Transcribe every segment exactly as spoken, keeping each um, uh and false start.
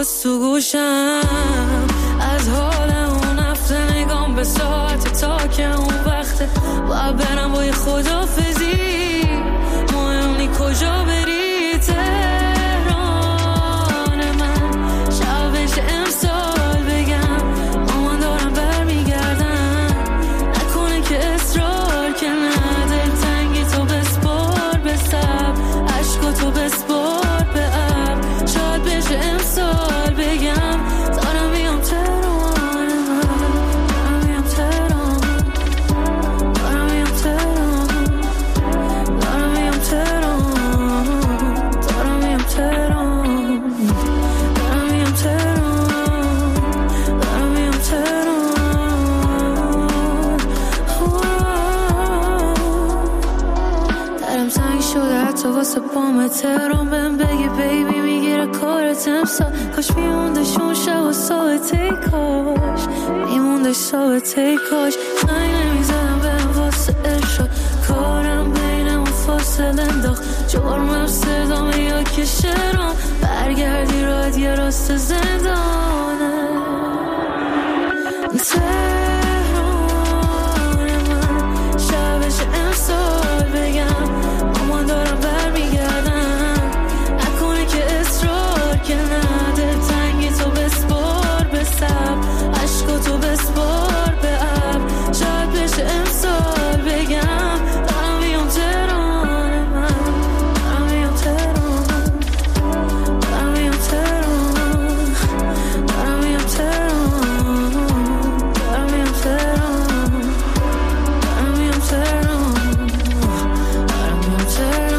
باز تو گوشم از حال اون هفته نگام به ساعت تا که اون وقته باید برم با یه خدافزی مهمنی کجا بری تهران من شبش امسال بگم مامان دارم برمیگردم نکنه که اصرار که نده تنگی تو بسپار به سب عشق تو بسپار به اب شاید بشه امسال بگم دارم میام تهران من دارم میام تهران دارم میام تهران دارم میام تهران دارم میام تهران دارم میام تهران دارم میام تهران درم تنگ شده حتی واسه پام تهران بهم بگی بیبی میگیره کارت امسال کاش میموندش اون شب و ساعته کاش میموندش ساعته کاش زنگ نمیزدم بهم واسه ارشاد کارم بینمون فاصله انداخت جرمم صدامه یا که شرام برگردی راحت یه راست زندانه تهران من شبش امسال بگم مامان دارم برمیگردم نکنه که اصرار که نده تنگی تو بسپار به سب عشق تو بسپار به اب شاید بشه امسال بگم دارم میام تهران من دارم میام تهران دارم میام تهران دارم میام تهران دارم میام تهران دارم میام تهران دارم میام تهران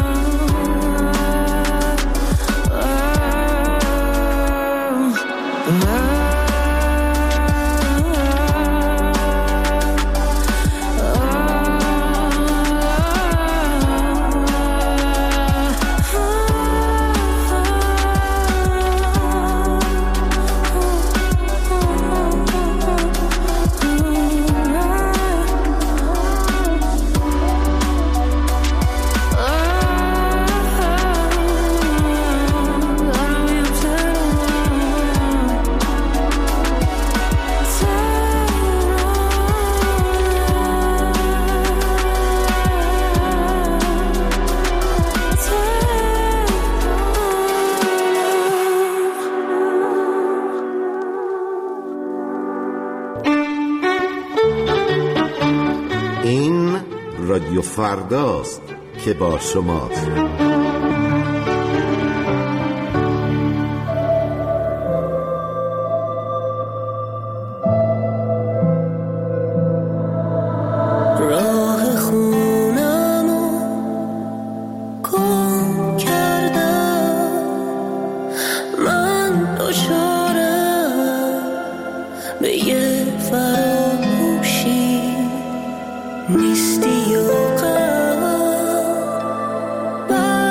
این رادیو فرداست که با شماست. راه خونمو گم کردم من دچارم به یه فراموشی نیستی و غم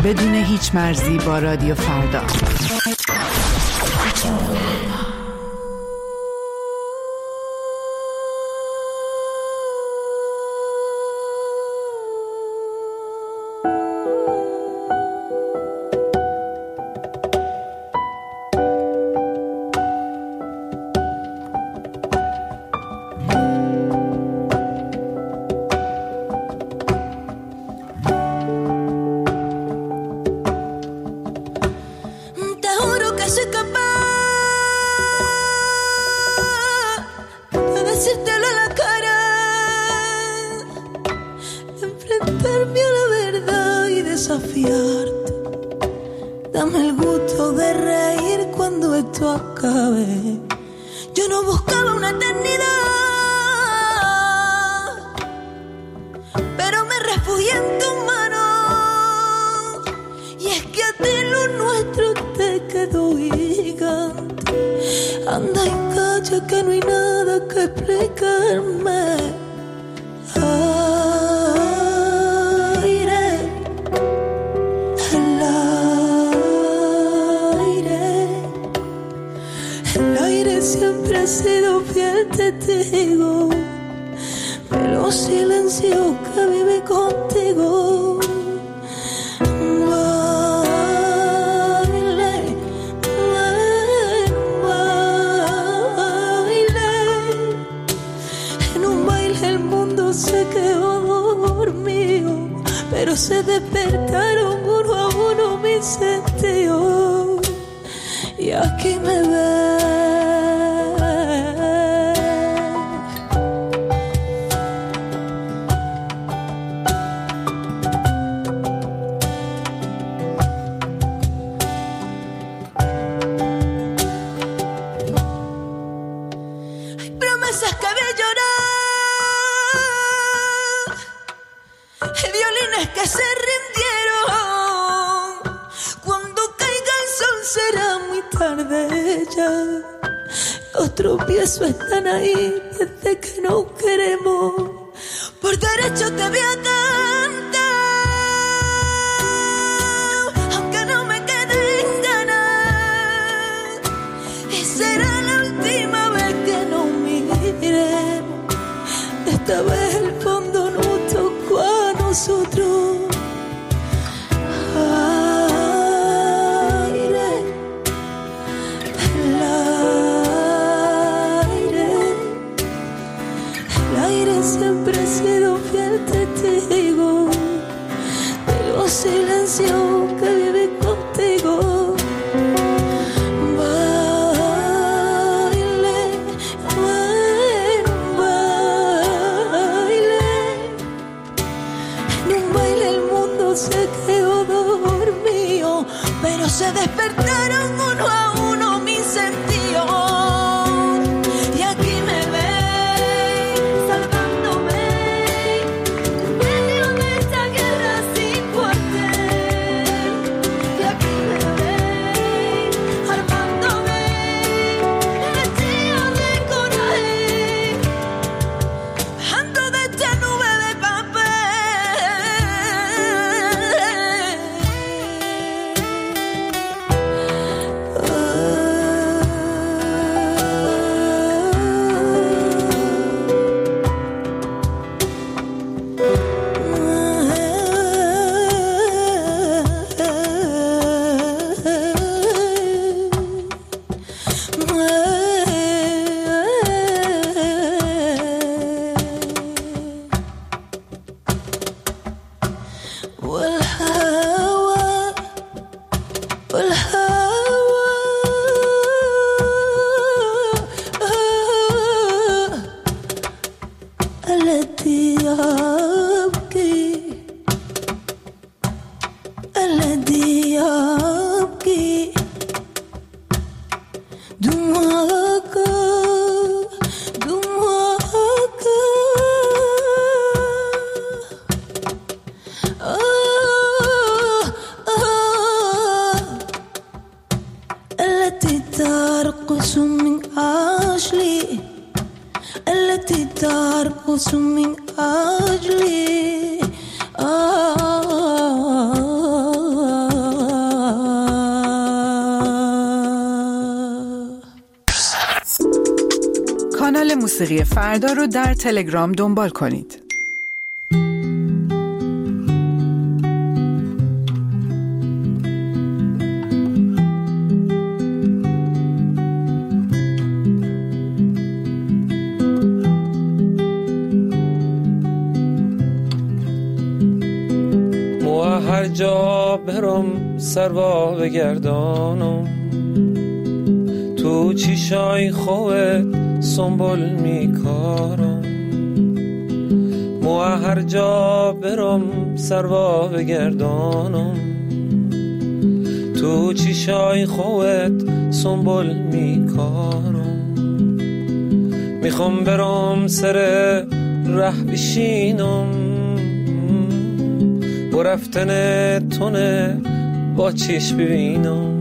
بدون هیچ مرزی با رادیو فردا. التي ترقص من أجلي آه موسیقی فردا رو در تلگرام دنبال کنید. هر جا برم سروا بگردانم، تو چیشای خوت سنبول میکارم. مو هر جا برم سروا بگردانم، تو چیشای خوت سنبول میکارم. میخوام برم سر ره بشینم، و رفتن تونه با چیش ببینم.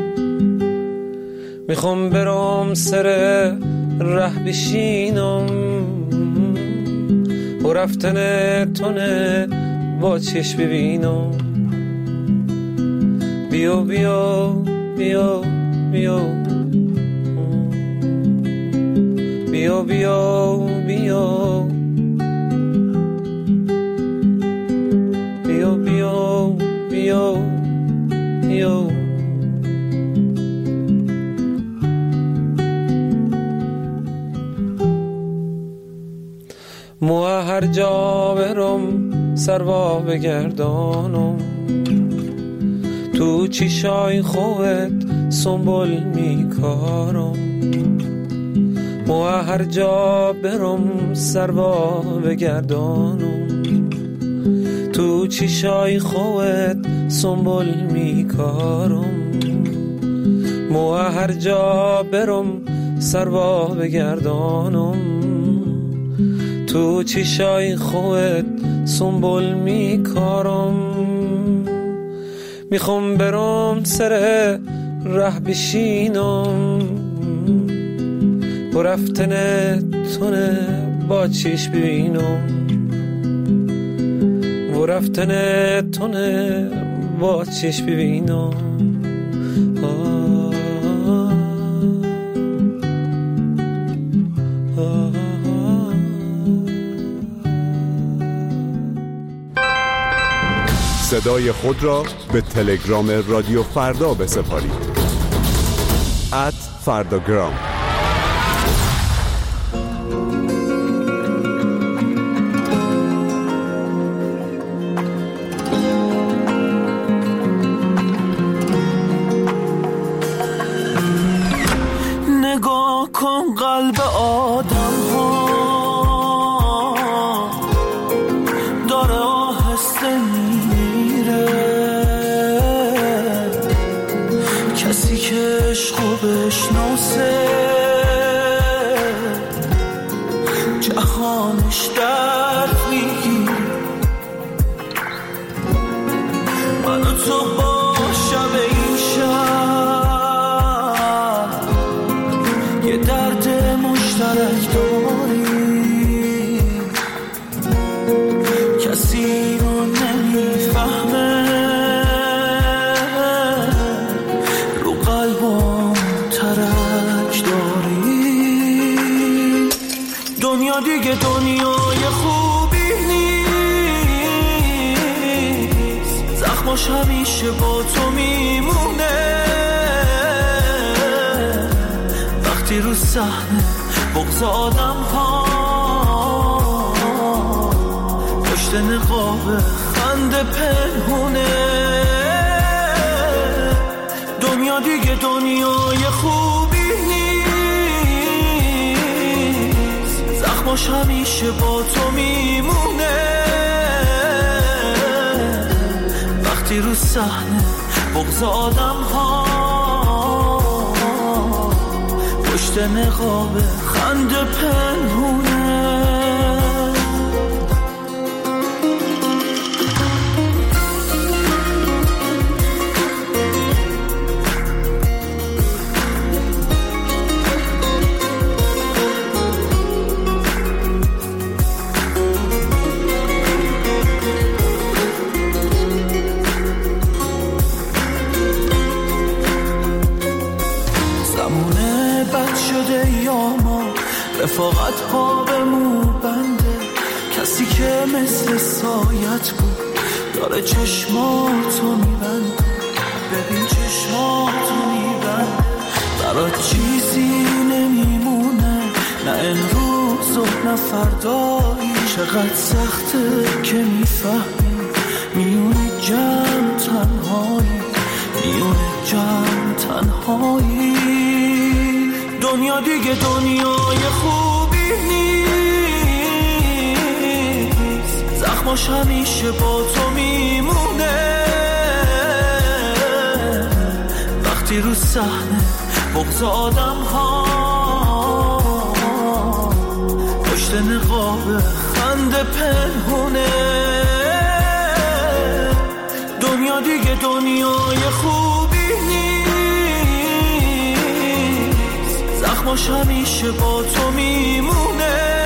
میخوام برم سر ره بشینم، و رفتن تونه با چیش ببینم. بیا بیا بیا بیا بیا بیا بیا بیا بیا بیا. مو هر جا برم سروا بگردانم، تو چیشای خوت سنبول میکارم. مو هر جا برم سروا بگردانم، تو چیشای خوت سنبول میکارم. مو هر جا برم سروا بگردانم، تو چیشای خوت سنبول میکارم. میخوام برم سر ره بشینم، و رفتن تونه با چیش ببینم. و رفتن تونه با چیش ببینم. صدای خود را به تلگرام رادیو فردا بسپارید. ات فرداگرام. نگاه کن قلب آدم ها داره آهسته میره، کسی که عشقو بشناسه جهانش درد میگیره. من و تو با شب این شب یه درد مشترک داری، کسی رو نمیفهمه، رو قلبم ترک داری. دنیا دیگه دنیای خوبی نیست، زخماش همیشه با تو میمونه. وقتی رو صحنه بغض آدم ها پشت نقاب خنده پنهونه. دنیا دیگه دنیای خوبی نیست، زخماش همیشه با تو میمونه. وقتی رو صحنه بغض آدم ها پشت نقاب خنده پنهونه. رفاقت ها به مو بنده، کسی که مثل سایت بود داره چشماتو میبنده. ببین چشماتو میبنده، برات چیزی نمیمونه، نه امروز و نه فردایی. چقدر سخته که میفهمی میونه جمع تنهایی، میونه جمع تنهایی. دنیا دیگه دنیای خوبی نیست، زخماش همیشه با تو میمونه. وقتی رو صحنه بغض آدم ها پشت نقاب خنده پنهونه. دنیا دیگه دنیای خوبی نیست، زخماش همیشه با تو میمونه.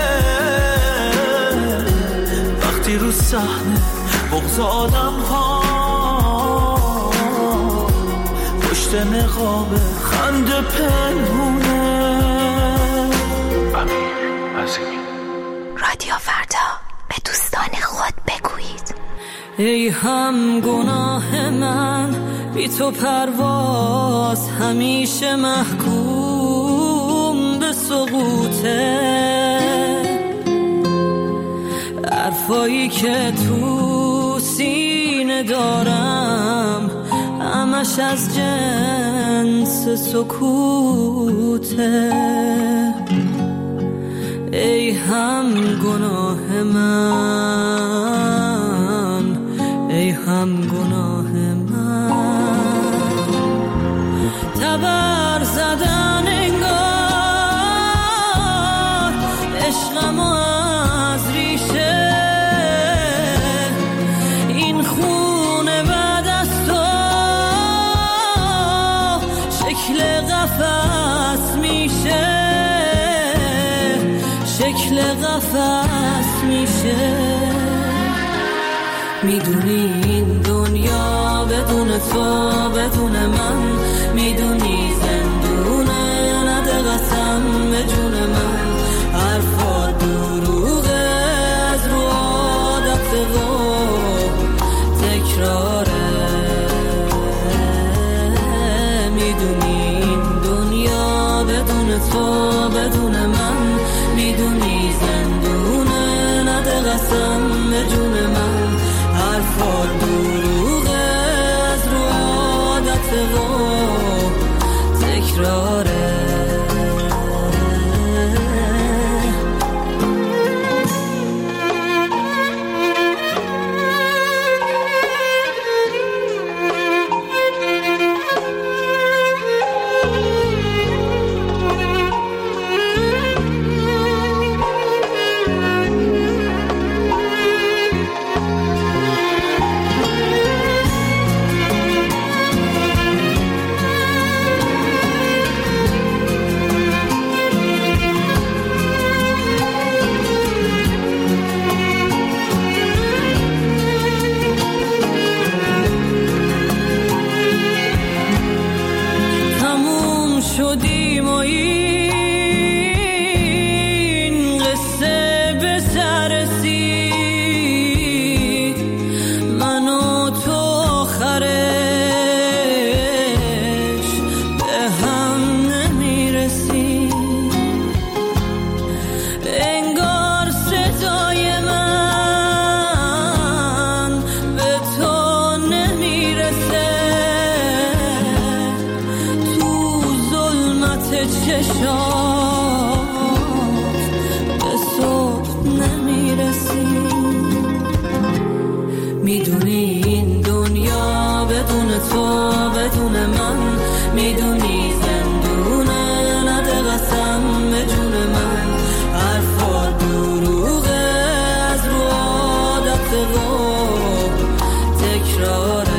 وقتی رو صحنه بغض آدم ها پشت نقاب خنده پنهونه. رادیو فردا، به دوستان خود بگویید. ای هم گناه من بی تو پرواز همیشه محکوم به سقوطه. حرفایی که تو سینه دارم همش از جنس سکوته. ای هم گناه من، ای هم گناه من، تبر زدن انگار عشقمو از ریشه. این خونه بعد از تو شکل قفس میشه، شکل قفس میشه. میدونی این دنیا بدون تو بدون من، میدونی زندونه، نده قسم به جون من. حرفا دروغه از رو عادت و تکراره. میدونی این دنیا بدون تو بدون من، میدونی زندونه، نده قسم به جون من. حرفا دروغه از رو عادت و تکراره. شدیم و این قصه به سر رسید، من و تو آخرش به هم نمیرسید. انگار صدای من به تو نمیرسه، چشات به صبح نمیرسی. میدونی این دنیا بدون تو بدون من، میدونی زندونه، نده قسم به جون من. حرفا دروغه از رو عادت و تکراره.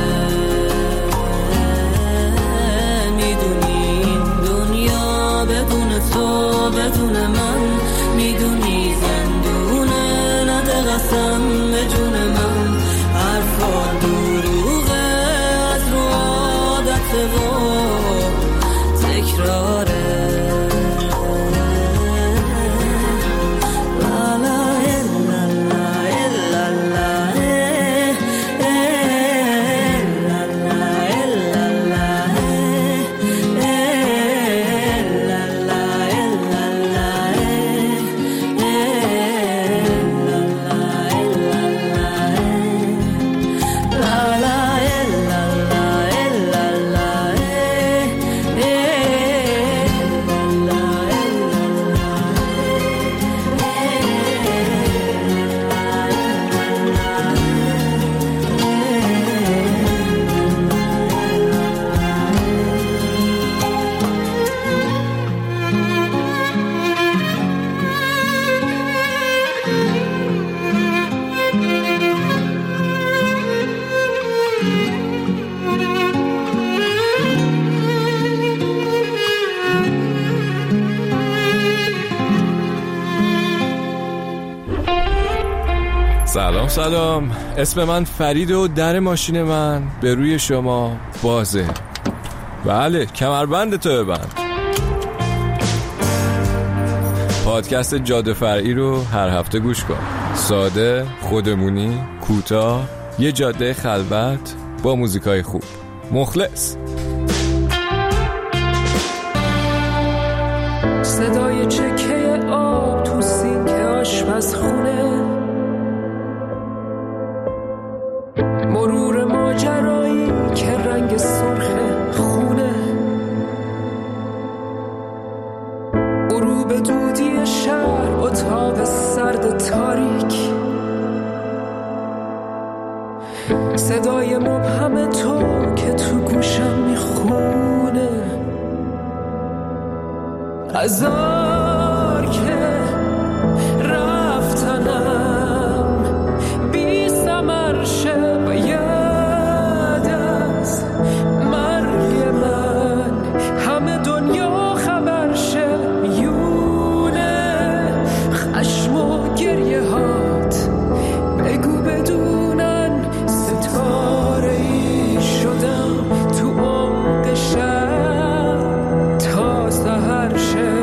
تو بدون من، میدونی زندونه، نده قسم به جون من. حرفا دروغه از رو عادت و تکراره. سلام سلام، اسم من فرید و در ماشین من به روی شما بازه. بله، کمربند تو ببند. پادکست جاده فرعی رو هر هفته گوش کن. ساده، خودمونی، کوتاه، یه جاده خلوت با موزیکای خوب. مخلص. صدای چکه آب تو سینک آشپزخونه، مرور ماجرایی که رنگ سرخ خونه، غروب دودی شهر، اتاق سرد تاریک، صدای مبهم تو که تو گوشم میخونه، هزار که رفتنم بی ثمر شه و یاد از مرگ من همه دنیا خبر شه، یونه خشم و گریه هات بگو بدونن ستاره ای شدم تو عمق شب تا سحر شه.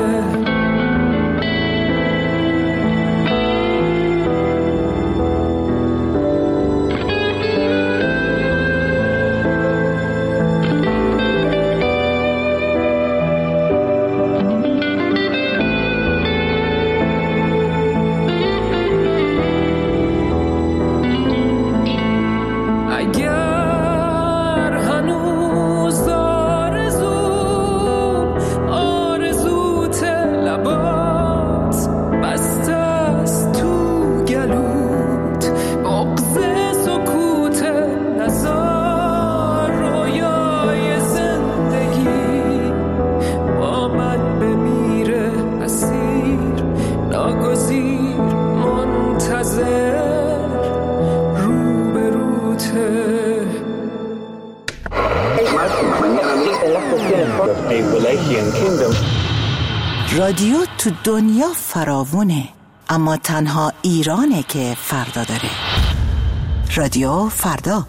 رادیو تو دنیا فراوونه، اما تنها ایرانه که فردا داره. رادیو فردا.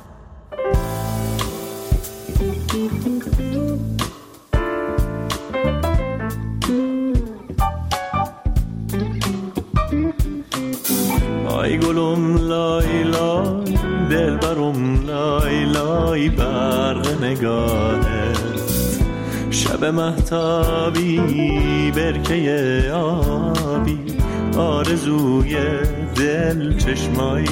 آی گلم لای لای، دل برم لای لای، برق نگاهت شب مهتابی، برکه آبی، آرزوی دل چشمای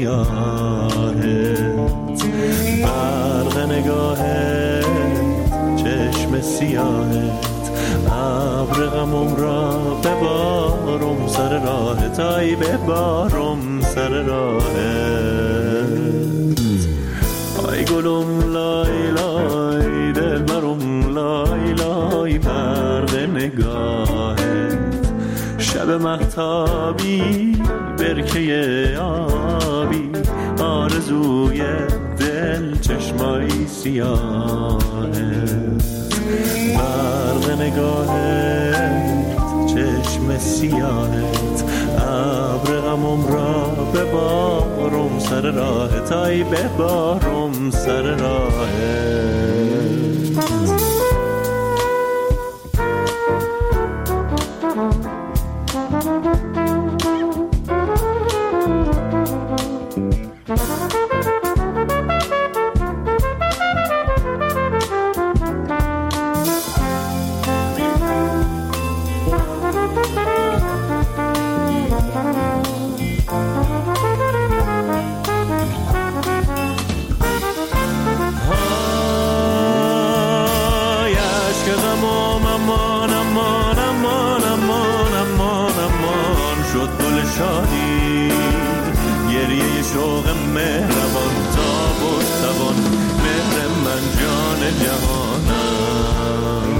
سیاهت، برق نگاهت چشم سیاهت، ابر غمم را ببارم سر راهت، آی ببارم سر راهت. آی گلم لای لای، دل برم لای لای، برق نگاهت شب مهتابی، برکه آبی، آرزوی دل چشمای سیاهت، برق نگاهت چشم سیاهت، ابر غمم را ببارم سر راهت، آی ببارم سر راهت. شادی گریه شوق مهربان، تاب و توان مهر من جان جهانم،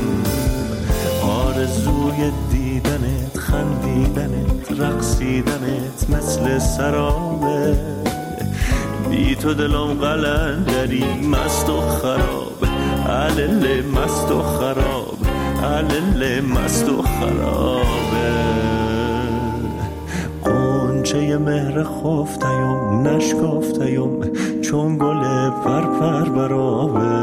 آرزوی دیدنت، خندیدنت، رقصیدنت مثل سرابه، بی تو دلم قلندری مست و خراب، علل مست و خراب، علل مست و خرابه. قنچه مهر خفتیم نشکفتیم چون گل پرپر برابه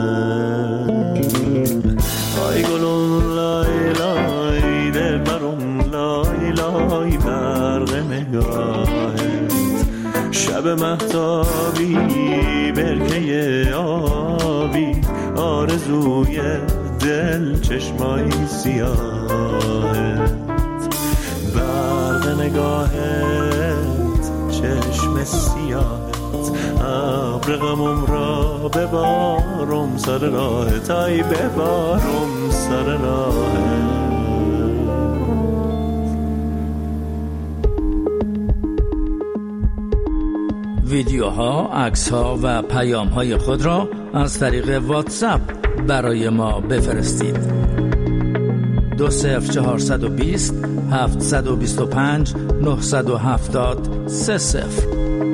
آی گلون لای لای دل برون لای لای برق نگاهت شب مهتابی برکه آبی آرزوی دل چشمای سیاهت برق نگاهت چشم سیاهت ابر غمم را ببارم سر راهت ای ببارم سر راهت ویدیوها، عکس‌ها و پیام‌های خود را از طریق واتساپ برای ما بفرستید. دو صفر چهارصد و بیست هفتصد و بیست و پنج نهصد و هفتاد سه صفر.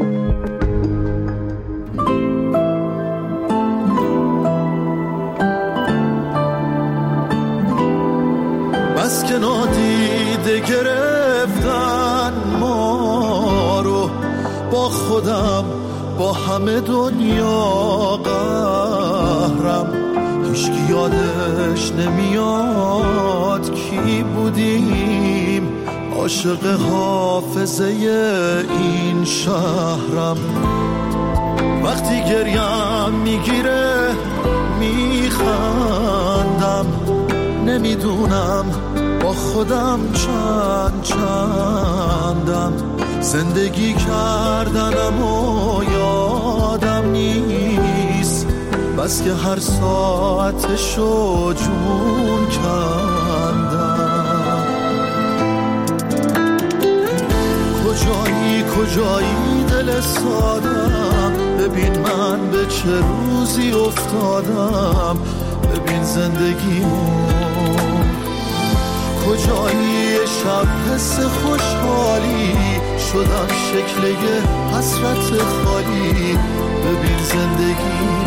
بس که نادیده گرفتن ما رو با خودم با همه دنیا قهرم هیچکی یادش نمیاد کی بودیم عاشق حافظه این شهرم وقتی گریم میگیره میخندم نمیدونم با خودم چند چندم زندگی کردنم و یادم نیست بس که هر ساعتشو جون کندم کجایی کجایی دل سادم ببین من به چه روزی افتادم ببین زندگیمو کجایی شب حس خوشحالی شدم شکل یه حسرت خالی ببین زندگی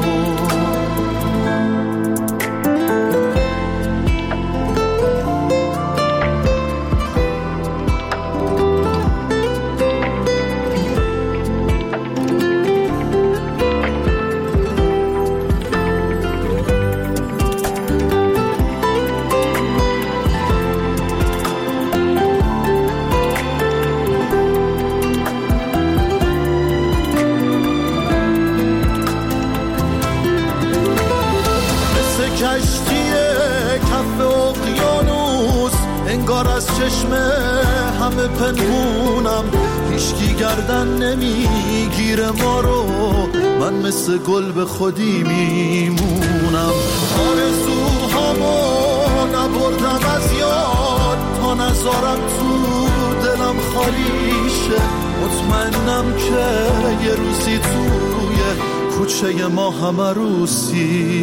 کشتی کف اقیانوس انگار از چشم همه پنهونم هیچکی گردن نمیگیره ما رو من مثل گل به خودی میمونم آرزوهامو نبردم از یاد تا نذارم تو دلم خالی شه مطمئنم که یه روزی توی کوچه ما همه روسی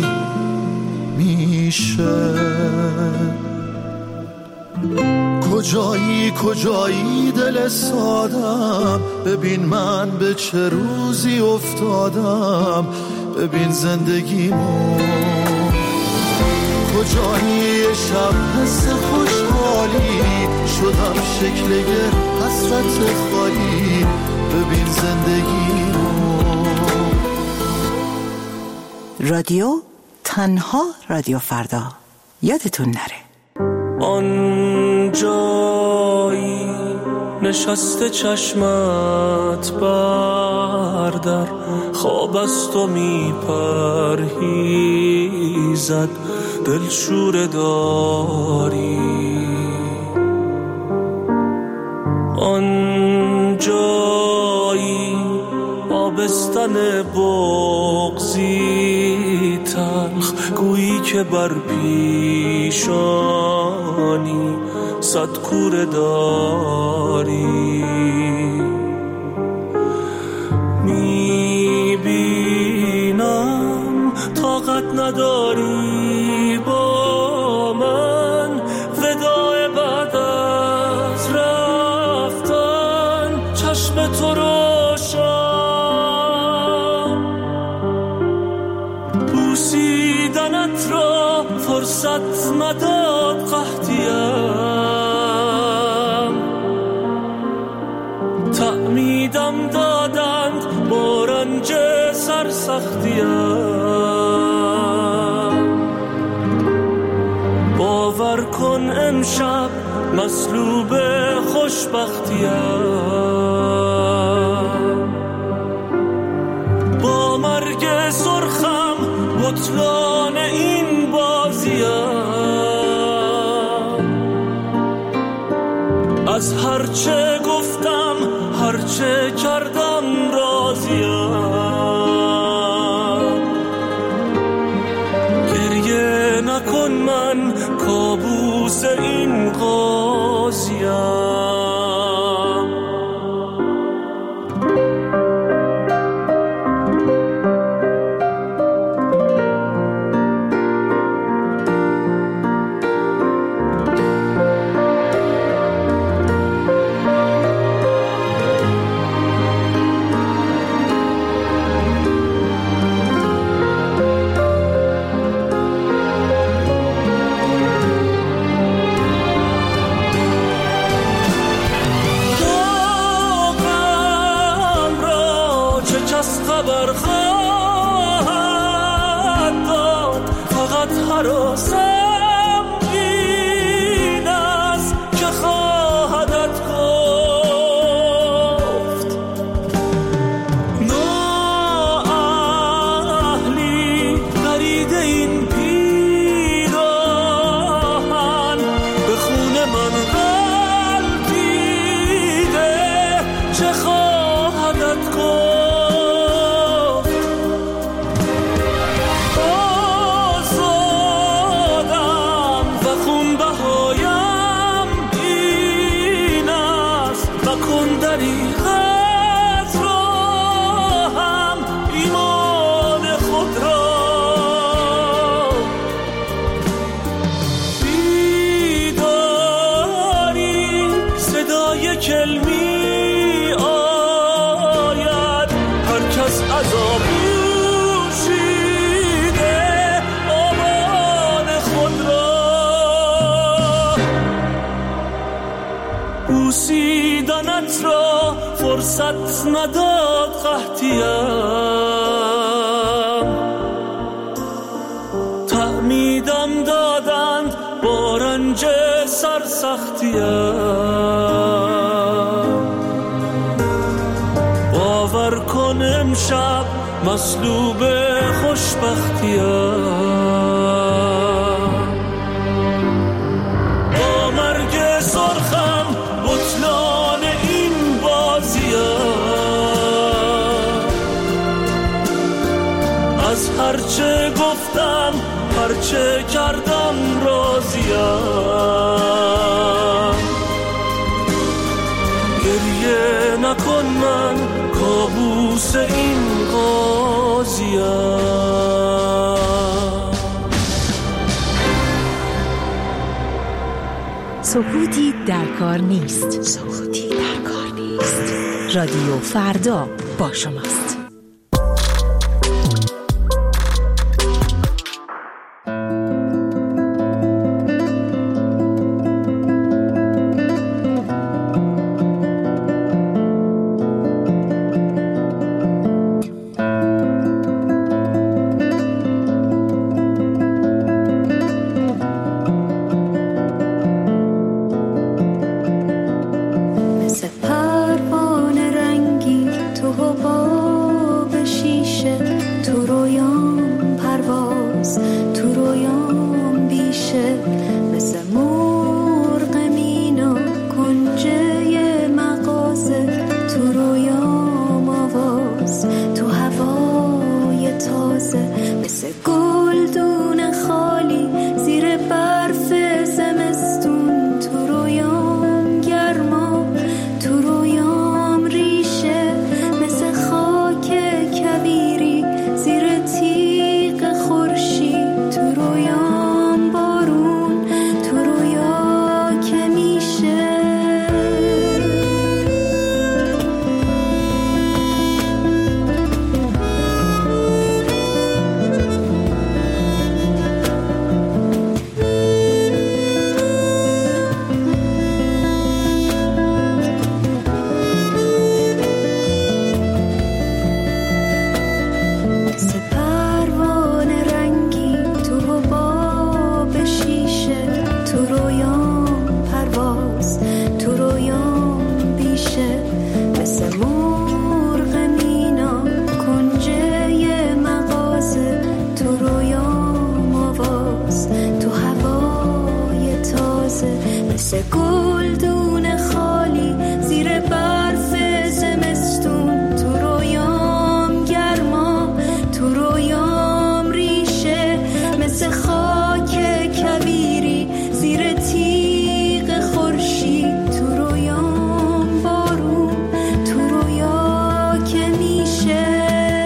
میشه کجایی کجایی دل سادم ببین من به چه روزی افتادم ببین زندگیمو کجایی شب حس خوشحالی شدم شکل یه حسرت خالی ببین زندگیمو رادیو تنها رادیو فردا یادتون نره آن جایی نشسته چشمت بردر خواب است و میپرهیزد دلشور داری آن جایی آبستن بغضی تلخ گویی که بر پیشانی صد کوره داری میبینم طاقت نداری با من وداع بعد از رفتن چشم تو روشن بوسیدنت را فرصت نداد قحطیم سرسختیم. باور کن امشب مصلوب خوشبختیم. با مرگ سرخم بطلان این بازیم. از هرچه گفتم هرچه کردم راضیم. گریه نکن من کابوس این قاضیم. خبر خواهد داد، فقط هراسم این است که خواهدت گفت. نااهلی درید این پیراهن، به خون من غلطیده، چه خواهدت گفت. بوسیدنت را فرصت نداد قحطیم. تعمیدم دادند با رنج سرسختیم. باور کن امشب مصلوب خوشبختیم. با مرگ سرخم بطلان این بازیم. از هرچه گفتم هرچه کردم راضیم. گریه نکن من کابوس این قاضیم. سکوتی در کار نیست. سکوتی در کار نیست. رادیو فردا با شماست. مثل پروانه رنگی تو هوا مثل گلدون خالی زیر برف زمستون، تو رویام گرما، تو رویام ریشه، مثل خاک کبیری زیر تیغ خورشید، تو رویام بارون، تو رویا که میشه.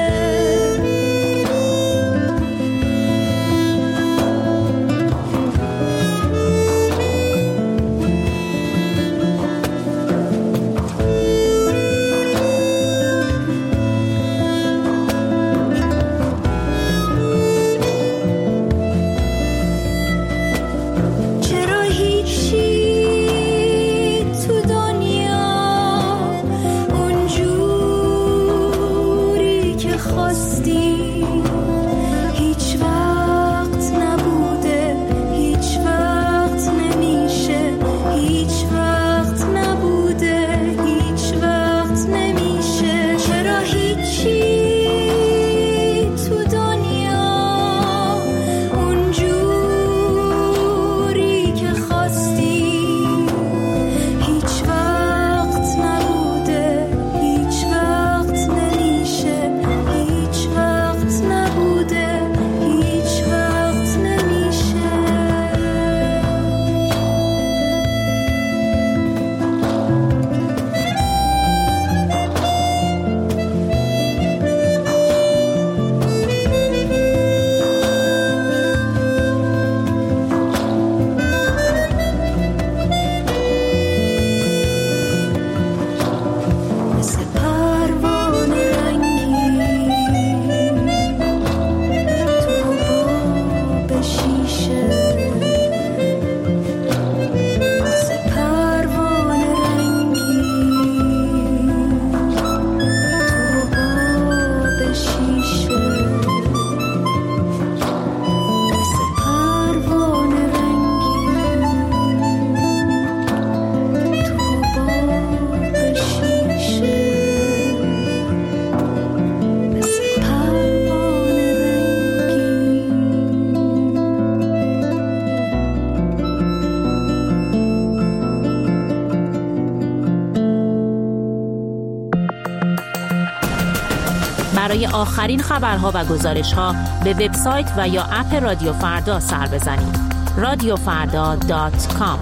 برای آخرین خبرها و گزارش‌ها به وبسایت و یا اپ رادیو فردا سر بزنید. رادیو فردا دات کام.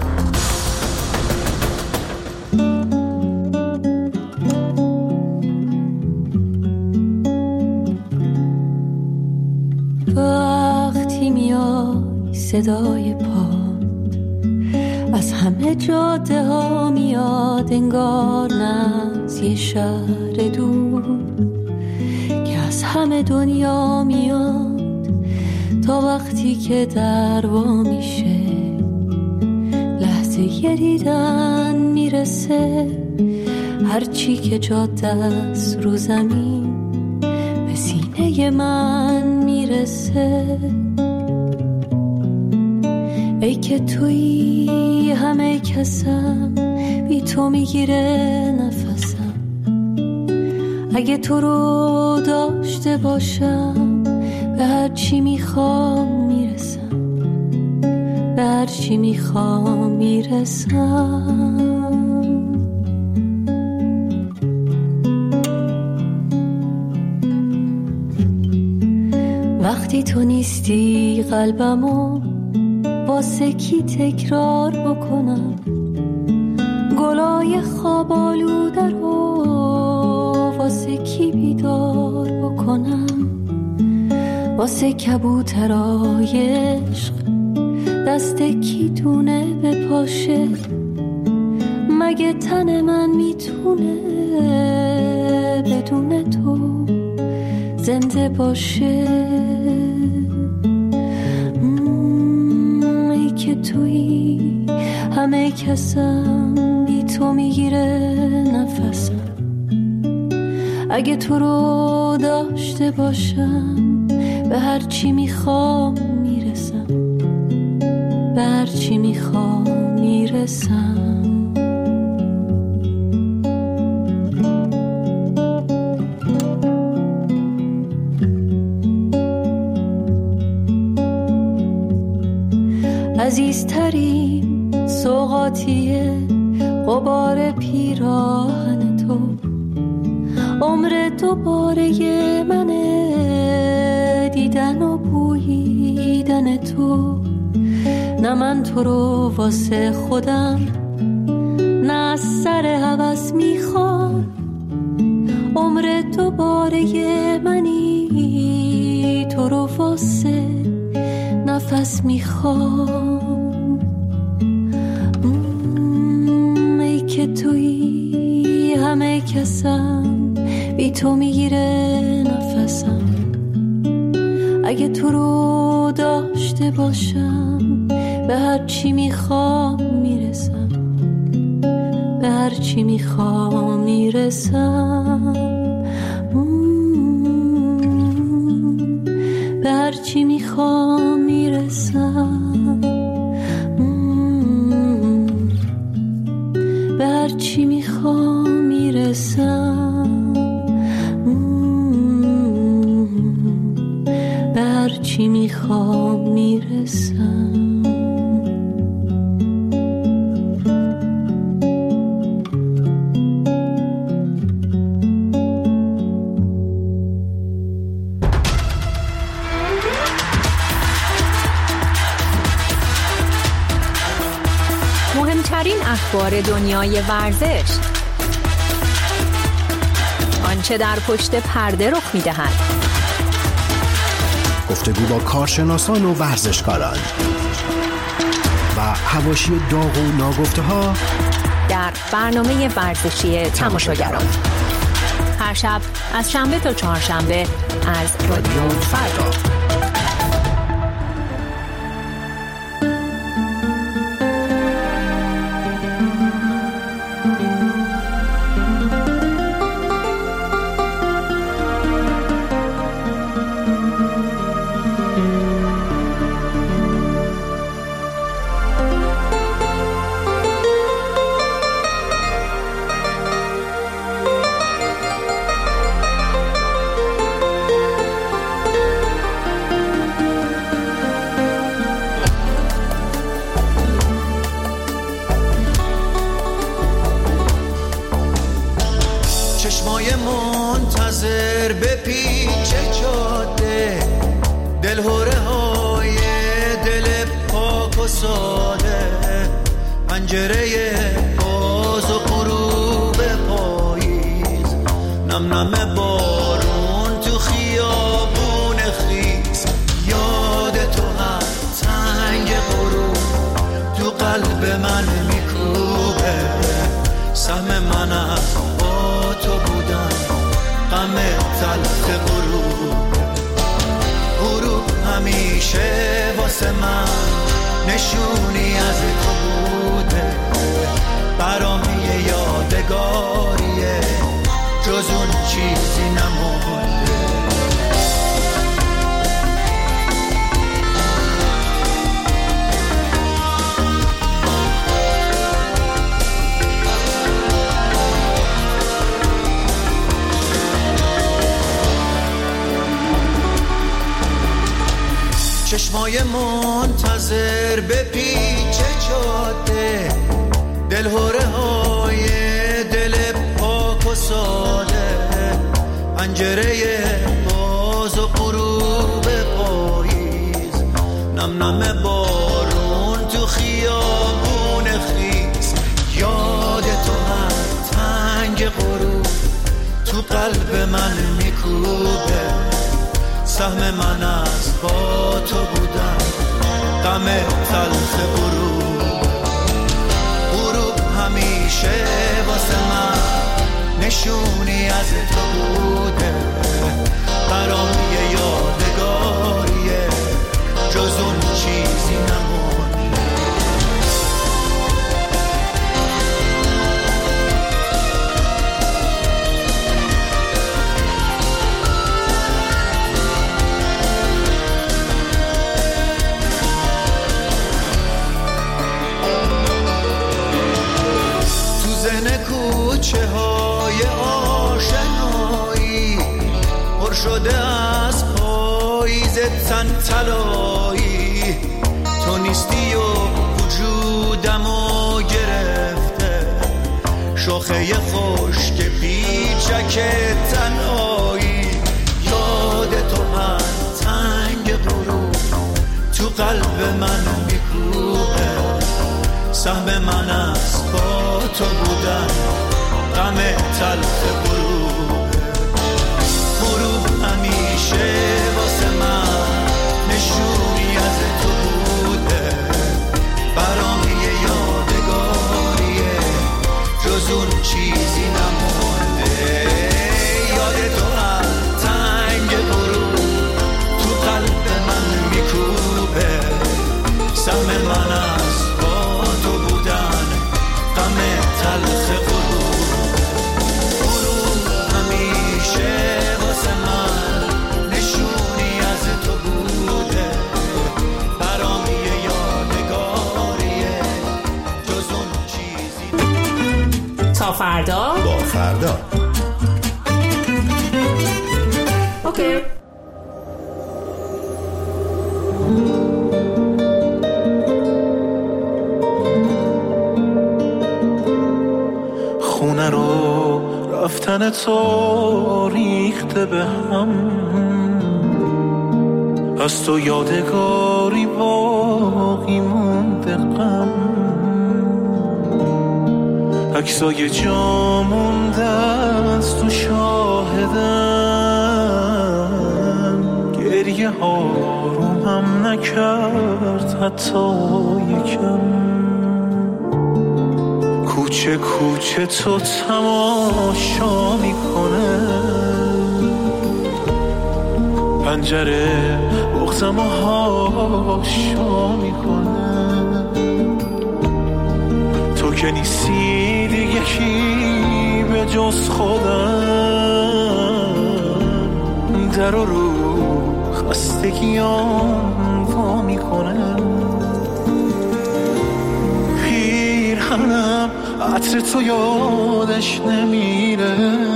وقتی میای صدای پاد از همه جاده ها میاد، انگار نه از یه شهر دور که از همه دنیا میاد، تا وقتی که در وا میشه لحظه یه دیدن میرسه، هرچی که جاده است رو زمین به سینه من میرسه. ای که توی همه کسم، بی تو میگیره نفسم، اگه تو رو داشته باشم به هر چی میخوام میرسم، به هر چی میخوام میرسم. وقتی تو نیستی قلبمو واسه کی تکرار بکنم، گلای خواب آلوده رو واسه کی بیدار بکنم، واسه کبوترای عشق دست کی دونه بپاشه، مگه تن من میتونه بدون تو زنده باشه. ای که توی همه کسم، بی تو میگیره نفسم، اگه تو رو داشته باشم به هر چی میخوام میرسم، به هر چی میخوام میرسم. عزیزترین سوغاتیه غبار پیراهن تو، عمر دوباره منه دیدن و بوییدن تو. نه من تو رو واسه خودم، نه از سر هوس میخوام، عمر دوباره منی تو رو واسه نفس میخوام. ای که تویی همه کسم، بی تو میگیره نفسم. اگه تو رو داشته باشم، به هر چی میخوام میرسم، به هر چی میخوام میرسم، به هر چی میخوام میرسم، به هر چی میخوام میرسم، به هر چی میخوام میرسم. مهمترین اخبار دنیای ورزش، آنچه در پشت پرده رخ می‌دهد، گفتگو با کارشناسان و ورزشکاران و حواشی داغ و ناگفته‌ها در برنامه ورزشی تماشاگران، هر شب از شنبه تا چهارشنبه از رادیو فردا. چشمای منتظر به پیچ جاده، دلهوره های دل پاک و ساده، پنجره باز و غروب پاییز، نم نم بارون تو خیابون خیز، یاد تو هر تنگ غروب تو قلب من میکوبه، سهم من از با تو بودن غم تلخ غروب، غروب همیشه واسه من نشونی از تو بوده، برام یه یادگاریه جز اون چیزی نمونده. چشمای منتظر به پیچ جاده، دلهوره های دل پاک و ساده، پنجره باز و غروب پاییز، نم نم بارون تو خیابون خیز، یاد تو هر تنگ غروب تو قلب من میکوبه، سهم من از با تو بودن غم تلخ غروب، غروب همیشه واسه من نشونی از تو بوده، برام یه یادگاریه جز اون چیزی نمونده. کوچه های آشنایی پر شده از پاییز تن طلایی، تو نیستی و وجودم و شاخه خشک پیچک تنهایی، یاد تو هر تنگ غروب تو قلب من میکوبه. سهم من از با تو بودن غم تلخ غروب. غروب همیشه واسه من نشونی از تو بوده، برام یه یادگاریه جز اون چیزی نمونده. یاد تو هر تنگ غروب تو قلب من میکوبه. سهم من از با تو بودن غم تلخ غروب. غروب همیشه واسه من نشونی از تو بوده، برام یه یادگاریه جز اون چیزی. تا فردا با فردا اوکی. خونه رو رفتن تو ریخته به هم، از تو یادگاری باقی مونده غم. عکسای جا مونده از تو شاهدن، گریه ها رو هم نکرد حتی یکم. کوچه کوچه تو تماشا میکنه، پنجره بغزم و هاشا میکنه. تو که نیستی دیگه کی به جز خودم، در و رو خستگیام وا میکنه. پیرهنم عطر تو یادش نمیره،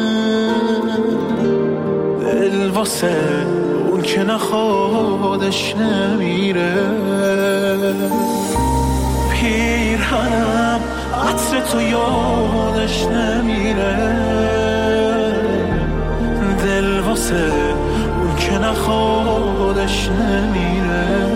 دل واسه اون که نخوادش نمیره. پیرهنم عطر تو یادش نمیره، دل واسه اون که نخوادش نمیره.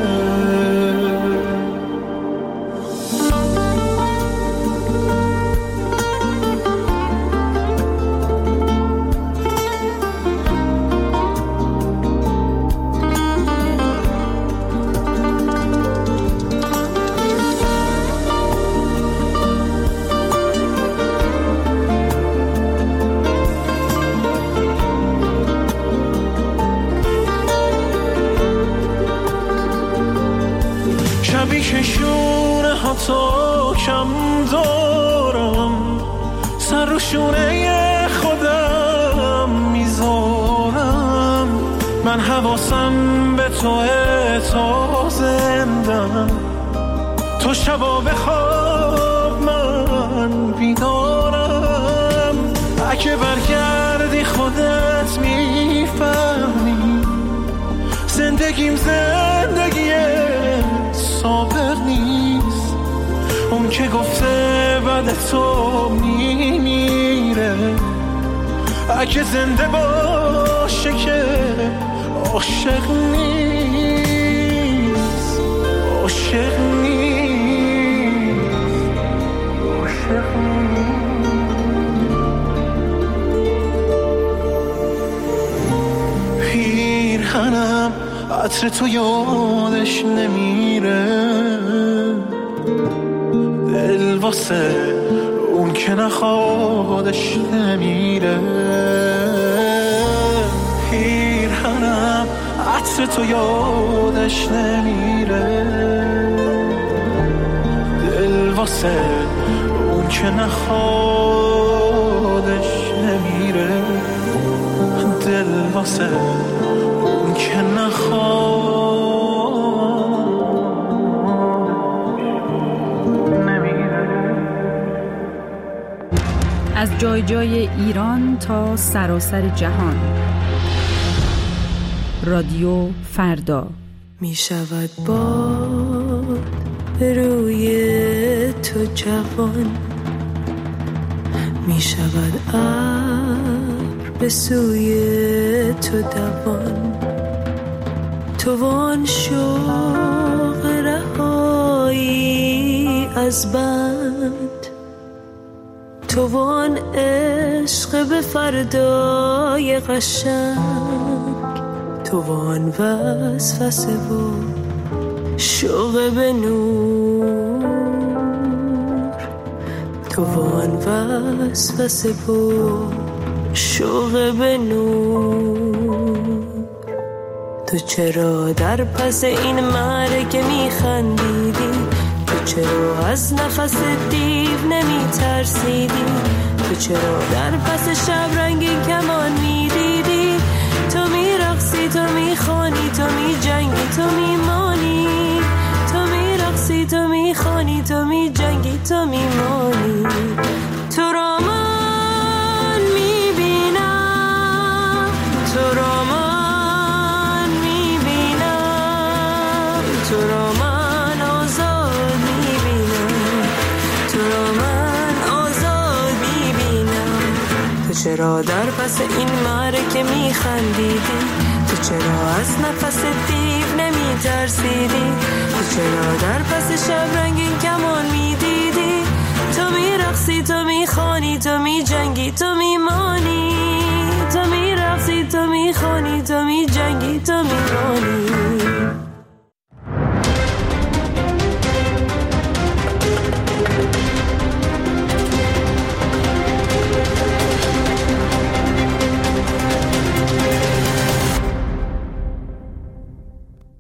شبی که شونه ها تو کم دارم، سر رو شونه خودم میذارم. من حواسم به توه تا زندم، تو شبا بخواب من بیدارم. اگه برگردی خودت میفهمی، زندگیم زندگیه صابر نیست. اون که گفته بعد تو میمیره، اگه زنده باشه که عاشق نیست. عاشق نیست. عاشق نیست. پیرهنم عطر تو یادش نمیره، دل واسه اون که نخوادش نمیره. پیرهنم عطر تو یادش نمیره، دل واسه اون که نخوادش نمیره. دل واسه اون که نخواد از جای جای ایران تا سراسر جهان. رادیو فردا. می شود باد روی تو جوان، می شود ابر به سوی تو دوان، تو وان شوق رهایی از بند، تو وان عشق به فردای قشنگ، تو وان وسوسه و شوق به نور، تو وان وسوسه و شوق به نور. تو چرا در پس این معرکه میخندیدی؟ تو چرا از نفس دیو نمی ترسیدی؟ تو چرا در پس شب رنگین کمان میدیدی؟ تو میرقصی، تو میخوانی، تو میجنگی، تو میمانی، تو میرقصی، تو میخوانی، تو میجنگی، تو میمانی. تو را من میبینم، تو را من میبینم، تو را من آزاد میبینم، تو را من آزاد میبینم. تو چرا در پس این معرکه میخندیدی؟ تو چرا از نفس دیو نمی ترسیدی؟ تو چرا در پس شب رنگین کمان میدیدی؟ تو میرقصی، تو میخوانی، تو میجنگی، تو میمانی، تو میرقصی، تو میخوانی، تو میجنگی، تو میمانی.